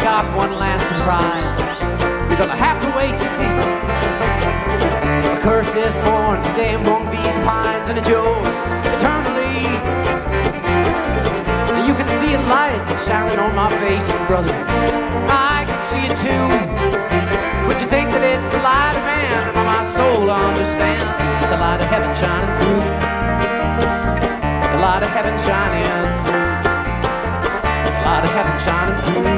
got one last surprise you're gonna have to wait to see. A curse is born today among these pines, and it's yours eternally. And you can see a light that's shining on my face, and brother, I can see it too. But you think that it's the light of man, and my soul understands it's the light of heaven shining through. The light of heaven shining through. The light of heaven shining through.